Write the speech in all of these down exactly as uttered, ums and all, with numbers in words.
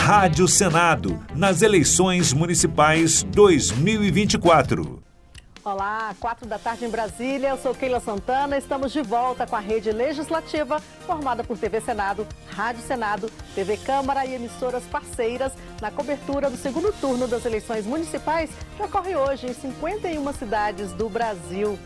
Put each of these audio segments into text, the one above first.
Rádio Senado, nas eleições municipais dois mil e vinte e quatro. Olá, quatro da tarde em Brasília, eu sou Keila Santana, estamos de volta com a rede legislativa, formada por T V Senado, Rádio Senado, T V Câmara e emissoras parceiras, na cobertura do segundo turno das eleições municipais, que ocorre hoje em cinquenta e uma cidades do Brasil.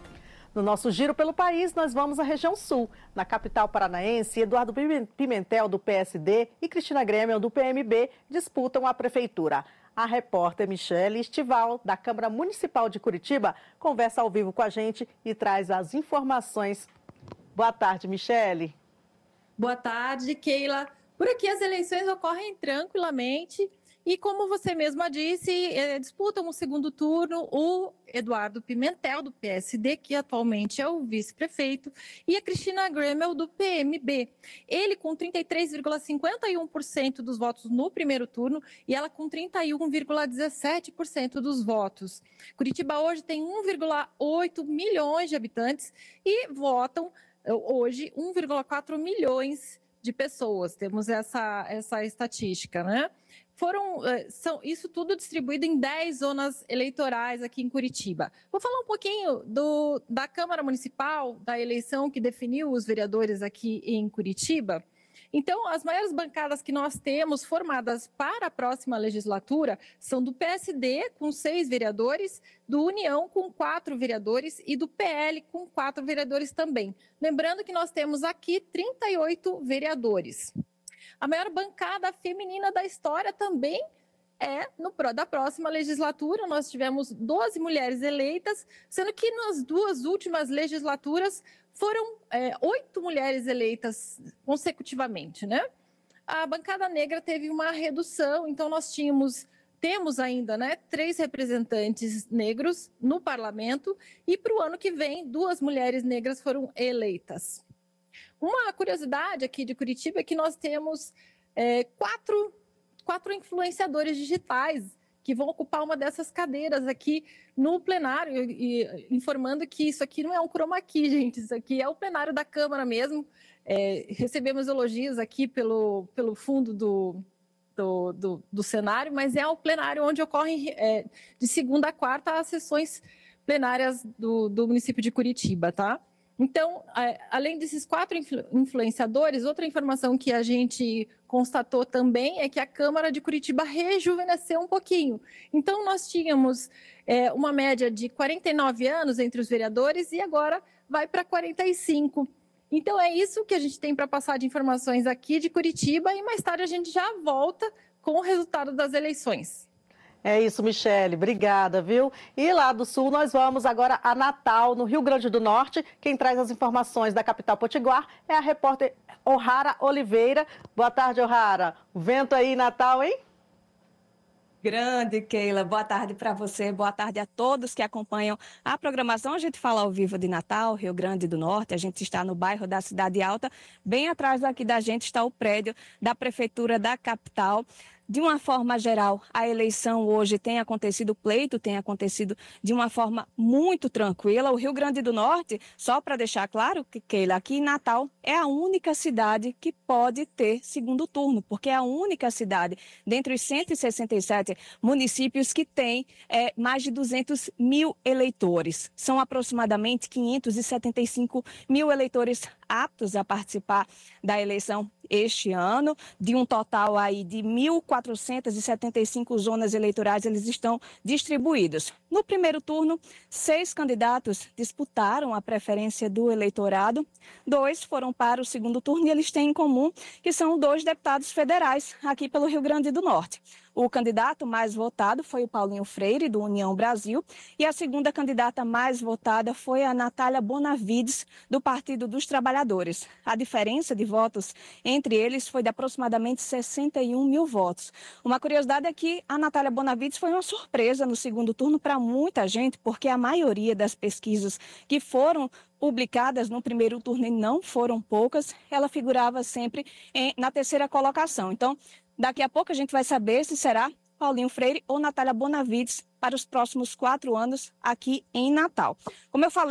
No nosso giro pelo país, nós vamos à região sul. Na capital paranaense, Eduardo Pimentel, do P S D, e Cristina Grêmio, do P M B, disputam a prefeitura. A repórter Michele Estival, da Câmara Municipal de Curitiba, conversa ao vivo com a gente e traz as informações. Boa tarde, Michele. Boa tarde, Keila. Por aqui as eleições ocorrem tranquilamente e, como você mesma disse, eh, disputam o segundo turno o Eduardo Pimentel, do P S D, que atualmente é o vice-prefeito, e a Cristina Grêmio, do P M B. Ele com trinta e três vírgula cinquenta e um por cento dos votos no primeiro turno e ela com trinta e um vírgula dezessete por cento dos votos. Curitiba hoje tem um vírgula oito milhões de habitantes e votam hoje um vírgula quatro milhões de pessoas. Temos essa, essa estatística, né? Foram, são, isso tudo distribuído em dez zonas eleitorais aqui em Curitiba. Vou falar um pouquinho do, da Câmara Municipal, da eleição que definiu os vereadores aqui em Curitiba. Então, as maiores bancadas que nós temos formadas para a próxima legislatura são do P S D, com seis vereadores, do União, com quatro vereadores, e do P L, com quatro vereadores também. Lembrando que nós temos aqui trinta e oito vereadores. A maior bancada feminina da história também é no, da próxima legislatura. Nós tivemos doze mulheres eleitas, sendo que nas duas últimas legislaturas foram é, oito mulheres eleitas consecutivamente, né? A bancada negra teve uma redução, então nós tínhamos, temos ainda, né, três representantes negros no parlamento e para o ano que vem duas mulheres negras foram eleitas. Uma curiosidade aqui de Curitiba é que nós temos é, quatro, quatro influenciadores digitais que vão ocupar uma dessas cadeiras aqui no plenário, e, e, informando que isso aqui não é um chroma key, gente, isso aqui é o plenário da Câmara mesmo. É, recebemos elogios aqui pelo, pelo fundo do, do, do, do cenário, mas é o plenário onde ocorrem é, de segunda a quarta as sessões plenárias do, do município de Curitiba, tá? Então, além desses quatro influenciadores, outra informação que a gente constatou também é que a Câmara de Curitiba rejuvenesceu um pouquinho. Então, nós tínhamos é, uma média de quarenta e nove anos entre os vereadores e agora vai para quarenta e cinco. Então, é isso que a gente tem para passar de informações aqui de Curitiba e mais tarde a gente já volta com o resultado das eleições. É isso, Michele. Obrigada, viu? E lá do sul nós vamos agora a Natal, no Rio Grande do Norte. Quem traz as informações da capital potiguar é a repórter O'Hara Oliveira. Boa tarde, O'Hara. O vento aí em Natal, hein? Grande, Keila. Boa tarde para você, boa tarde a todos que acompanham a programação. A gente fala ao vivo de Natal, Rio Grande do Norte. A gente está no bairro da Cidade Alta. Bem atrás aqui da gente está o prédio da Prefeitura da capital. De uma forma geral, a eleição hoje tem acontecido, o pleito tem acontecido de uma forma muito tranquila. O Rio Grande do Norte, só para deixar claro, que Keila, aqui em Natal é a única cidade que pode ter segundo turno, porque é a única cidade dentre os cento e sessenta e sete municípios que tem é, mais de duzentos mil eleitores. São aproximadamente quinhentos e setenta e cinco mil eleitores aptos a participar da eleição este ano, de um total aí de mil quatrocentas e setenta e cinco zonas eleitorais, eles estão distribuídos. No primeiro turno, seis candidatos disputaram a preferência do eleitorado, dois foram para o segundo turno e eles têm em comum que são dois deputados federais aqui pelo Rio Grande do Norte. O candidato mais votado foi o Paulinho Freire, do União Brasil, e a segunda candidata mais votada foi a Natália Bonavides, do Partido dos Trabalhadores. A diferença de votos entre eles foi de aproximadamente sessenta e um mil votos. Uma curiosidade é que a Natália Bonavides foi uma surpresa no segundo turno para muita gente, porque a maioria das pesquisas que foram publicadas no primeiro turno, e não foram poucas, ela figurava sempre em, na terceira colocação. Então, daqui a pouco a gente vai saber se será Paulinho Freire ou Natália Bonavides para os próximos quatro anos aqui em Natal. Como eu falei,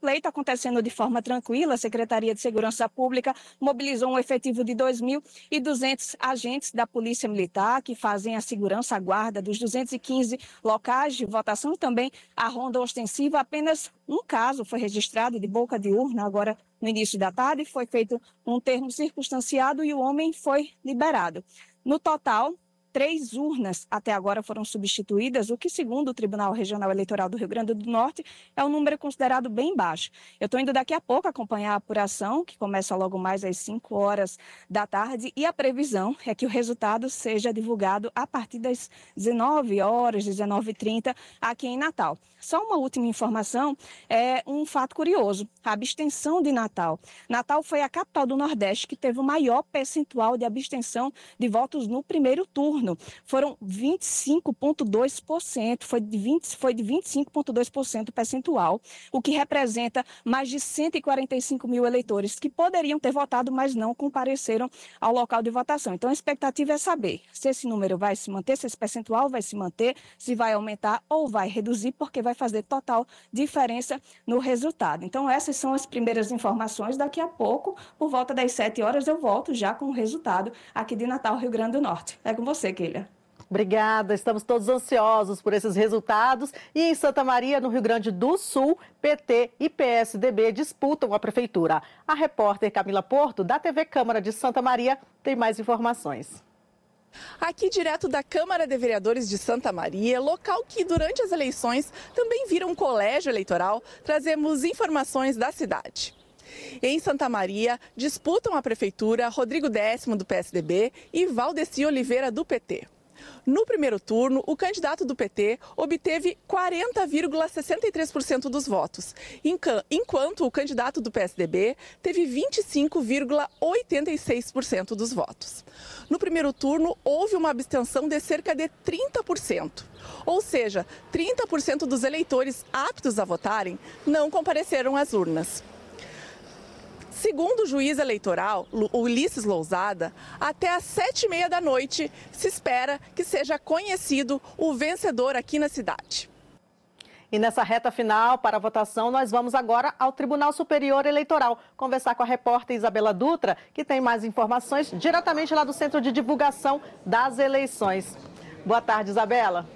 pleito acontecendo de forma tranquila, a Secretaria de Segurança Pública mobilizou um efetivo de dois mil e duzentos agentes da Polícia Militar que fazem a segurança, a guarda dos duzentos e quinze locais de votação e também a ronda ostensiva. Apenas um caso foi registrado de boca de urna agora no início da tarde, foi feito um termo circunstanciado e o homem foi liberado. No total, três urnas até agora foram substituídas, o que, segundo o Tribunal Regional Eleitoral do Rio Grande do Norte, é um número considerado bem baixo. Eu estou indo daqui a pouco acompanhar a apuração, que começa logo mais às cinco horas da tarde, e a previsão é que o resultado seja divulgado a partir das dezenove horas, dezenove e trinta, aqui em Natal. Só uma última informação, é um fato curioso, a abstenção de Natal. Natal foi a capital do Nordeste que teve o maior percentual de abstenção de votos no primeiro turno. Foram vinte e cinco vírgula dois por cento, foi de, vinte, foi de vinte e cinco vírgula dois por cento percentual, o que representa mais de cento e quarenta e cinco mil eleitores que poderiam ter votado, mas não compareceram ao local de votação. Então, a expectativa é saber se esse número vai se manter, se esse percentual vai se manter, se vai aumentar ou vai reduzir, porque vai fazer total diferença no resultado. Então, essas são as primeiras informações. Daqui a pouco, por volta das sete horas, eu volto já com o resultado aqui de Natal, Rio Grande do Norte. É com você, Keila. Obrigada, estamos todos ansiosos por esses resultados. E em Santa Maria, no Rio Grande do Sul, P T e P S D B disputam a prefeitura. A repórter Camila Porto, da T V Câmara de Santa Maria, tem mais informações. Aqui direto da Câmara de Vereadores de Santa Maria, local que durante as eleições também vira um colégio eleitoral, trazemos informações da cidade. Em Santa Maria, disputam a prefeitura Rodrigo Décimo, do P S D B, e Valdeci Oliveira, do P T. No primeiro turno, o candidato do P T obteve quarenta vírgula sessenta e três por cento dos votos, enquanto o candidato do P S D B teve vinte e cinco vírgula oitenta e seis por cento dos votos. No primeiro turno, houve uma abstenção de cerca de trinta por cento, ou seja, trinta por cento dos eleitores aptos a votarem não compareceram às urnas. Segundo o juiz eleitoral, Ulisses Lousada, até às sete e meia da noite se espera que seja conhecido o vencedor aqui na cidade. E nessa reta final para a votação, nós vamos agora ao Tribunal Superior Eleitoral conversar com a repórter Isabela Dutra, que tem mais informações diretamente lá do Centro de Divulgação das Eleições. Boa tarde, Isabela.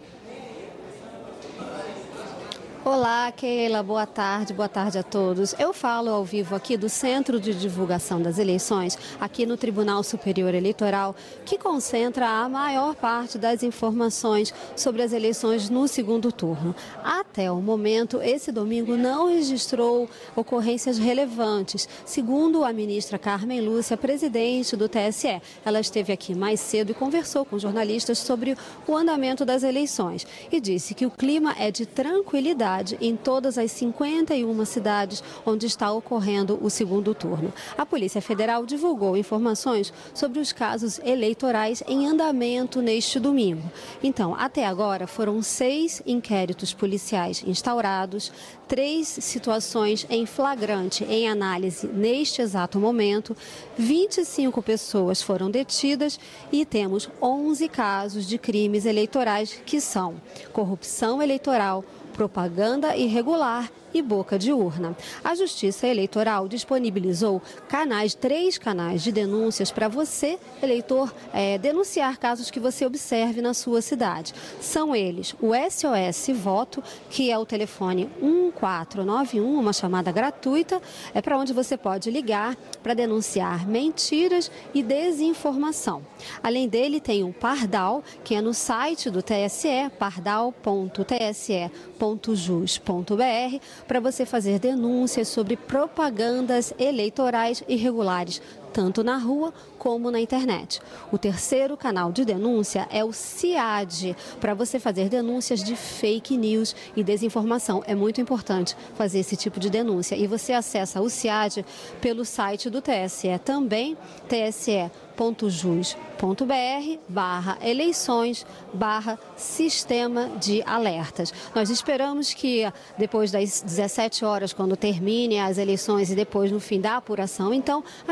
Olá, Keila, boa tarde, boa tarde a todos. Eu falo ao vivo aqui do Centro de Divulgação das Eleições, aqui no Tribunal Superior Eleitoral, que concentra a maior parte das informações sobre as eleições no segundo turno. Até o momento, esse domingo não registrou ocorrências relevantes, segundo a ministra Carmen Lúcia, presidente do T S E. Ela esteve aqui mais cedo e conversou com jornalistas sobre o andamento das eleições e disse que o clima é de tranquilidade em todas as cinquenta e uma cidades onde está ocorrendo o segundo turno. A Polícia Federal divulgou informações sobre os casos eleitorais em andamento neste domingo. Então, até agora, foram seis inquéritos policiais instaurados, três situações em flagrante em análise neste exato momento, vinte e cinco pessoas foram detidas e temos onze casos de crimes eleitorais que são corrupção eleitoral, propaganda irregular e boca de urna. A Justiça Eleitoral disponibilizou canais, três canais de denúncias para você, eleitor, é, denunciar casos que você observe na sua cidade. São eles o S O S Voto, que é o telefone um quatro nove um, uma chamada gratuita, é para onde você pode ligar para denunciar mentiras e desinformação. Além dele, tem o Pardal, que é no site do T S E, pardal ponto t s e ponto jus ponto b r, para você fazer denúncias sobre propagandas eleitorais irregulares, tanto na rua como na internet. O terceiro canal de denúncia é o CIAD, para você fazer denúncias de fake news e desinformação. É muito importante fazer esse tipo de denúncia. E você acessa o CIAD pelo site do T S E também, t s e ponto jus ponto b r barra eleições barra sistema de alertas. Nós esperamos que depois das dezessete horas, quando termine as eleições e depois no fim da apuração, então a ministra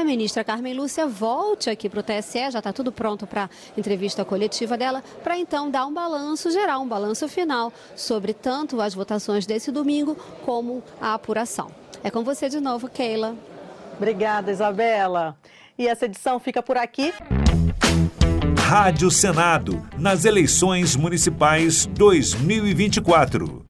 Carmen Lúcia volte aqui para o T S E, já está tudo pronto para a entrevista coletiva dela, para então dar um balanço geral, um balanço final sobre tanto as votações desse domingo como a apuração. É com você de novo, Keila. Obrigada, Isabela. E essa edição fica por aqui. Rádio Senado, nas eleições municipais dois mil e vinte e quatro.